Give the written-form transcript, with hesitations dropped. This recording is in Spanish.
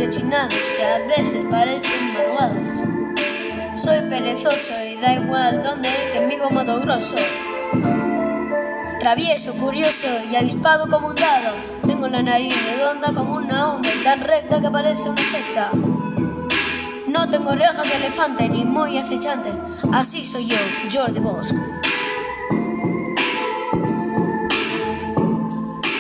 rechinados que a veces parecen madrugadas. Soy perezoso y da igual donde, que en Vigo Mato Grosso. Travieso, curioso y avispado como un dado. Tengo la nariz redonda como una onda y tan recta que parece una secta. No tengo orejas de elefante ni muy acechantes. Así soy yo, Jordi Bosch.